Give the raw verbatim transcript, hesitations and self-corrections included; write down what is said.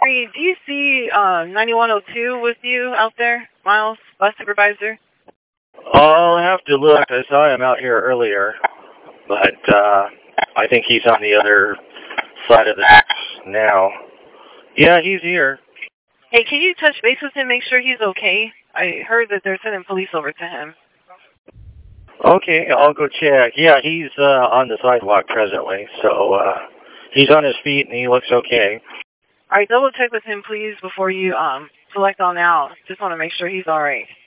Hey, do you see uh, ninety-one oh two with you out there, Miles, bus supervisor? I'll have to look. I saw him out here earlier, but uh, I think he's on the other side of the now. Yeah, he's here. Hey, can you touch base with him, make sure he's okay? I heard that they're sending police over to him. Okay, I'll go check. Yeah, he's uh, on the sidewalk presently, so uh, he's on his feet and he looks okay. All right, double check with him, please, before you um select on out. Just want to make sure he's all right.